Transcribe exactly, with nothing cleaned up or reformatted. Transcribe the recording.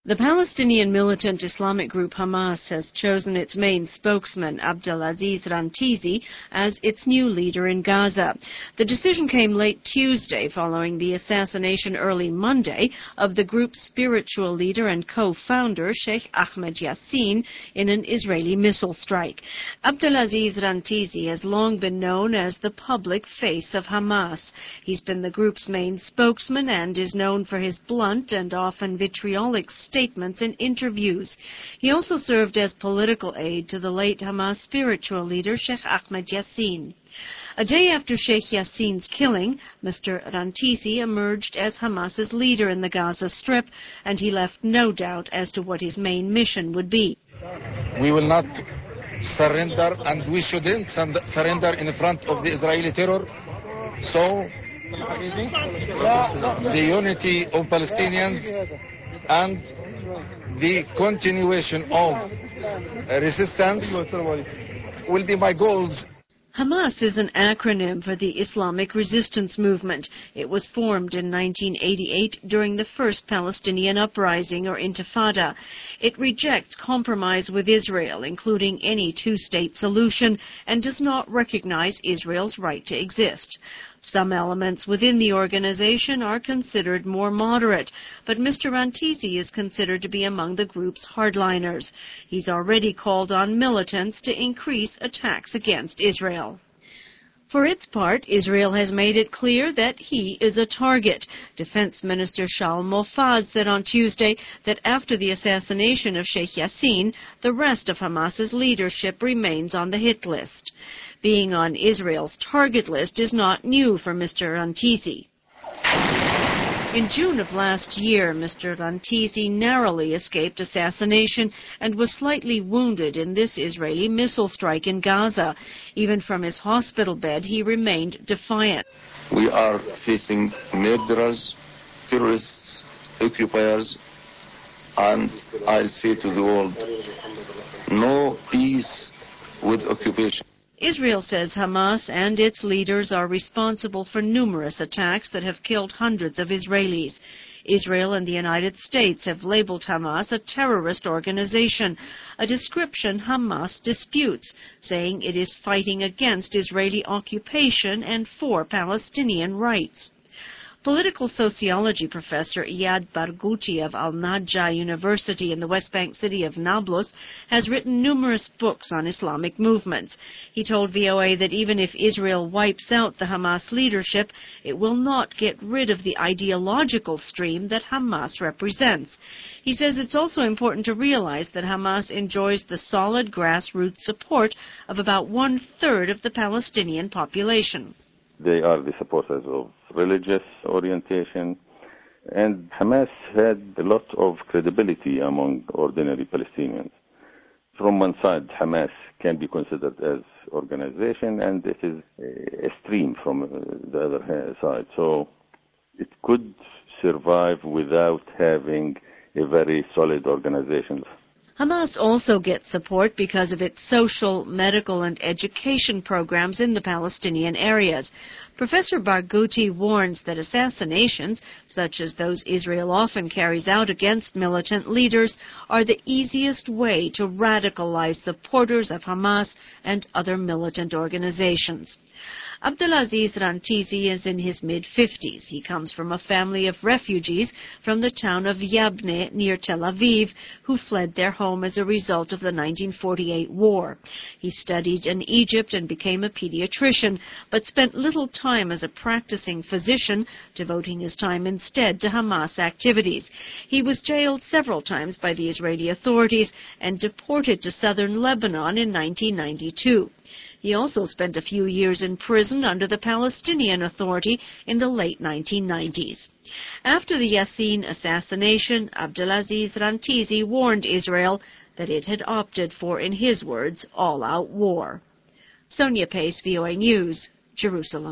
The Palestinian militant Islamic group Hamas has chosen its main spokesman, Abdelaziz Rantisi, as its new leader in Gaza. The decision came late Tuesday following the assassination early Monday of the group's spiritual leader and co-founder, Sheikh Ahmed Yassin, in an Israeli missile strike. Abdelaziz Rantisi has long been known as the public face of Hamas. He's been the group's main spokesman and is known for his blunt and often vitriolic statements in interviews. He also served as political aide to the late Hamas spiritual leader Sheikh Ahmed Yassin. A day after Sheikh Yassin's killing, Mister Rantisi emerged as Hamas's leader in the Gaza Strip, and he left no doubt as to what his main mission would be. We will not surrender, and we shouldn't surrender in front of the Israeli terror. So, the unity of Palestinians and the continuation of resistance will be my goals. Hamas is an acronym for the Islamic Resistance Movement. It was formed in nineteen eighty-eight during the first Palestinian uprising, or Intifada. It rejects compromise with Israel, including any two-state solution, and does not recognize Israel's right to exist. Some elements within the organization are considered more moderate, but Mister Rantisi is considered to be among the group's hardliners. He's already called on militants to increase attacks against Israel. For its part, Israel has made it clear that he is a target. Defense Minister Shaul Mofaz said on Tuesday that after the assassination of Sheikh Yassin, the rest of Hamas's leadership remains on the hit list. Being on Israel's target list is not new for Mister Rantisi. In June of last year, Mister Rantisi narrowly escaped assassination and was slightly wounded in this Israeli missile strike in Gaza. Even from his hospital bed, he remained defiant. We are facing murderers, terrorists, occupiers, and I'll say to the world, no peace with occupation. Israel says Hamas and its leaders are responsible for numerous attacks that have killed hundreds of Israelis. Israel and the United States have labeled Hamas a terrorist organization, a description Hamas disputes, saying it is fighting against Israeli occupation and for Palestinian rights. Political sociology professor Iyad Barghouti of Al-Najah University in the West Bank city of Nablus has written numerous books on Islamic movements. He told V O A that even if Israel wipes out the Hamas leadership, it will not get rid of the ideological stream that Hamas represents. He says it's also important to realize that Hamas enjoys the solid grassroots support of about one-third of the Palestinian population. They are the supporters of religious orientation, and Hamas had a lot of credibility among ordinary Palestinians. From one side, Hamas can be considered as organization, and it is a stream from the other side. So it could survive without having a very solid organization. Hamas also gets support because of its social, medical, and education programs in the Palestinian areas. Professor Barghouti warns that assassinations, such as those Israel often carries out against militant leaders, are the easiest way to radicalize supporters of Hamas and other militant organizations. Abdelaziz Rantisi is in his mid-fifties. He comes from a family of refugees from the town of Yabne near Tel Aviv who fled their home as a result of the nineteen forty-eight war. He studied in Egypt and became a pediatrician, but spent little time as a practicing physician, devoting his time instead to Hamas activities. He was jailed several times by the Israeli authorities and deported to southern Lebanon in nineteen ninety-two. He also spent a few years in prison under the Palestinian Authority in the late nineteen nineties. After the Yassin assassination, Abdelaziz Rantisi warned Israel that it had opted for, in his words, all-out war. Sonia Pace, V O A News, Jerusalem.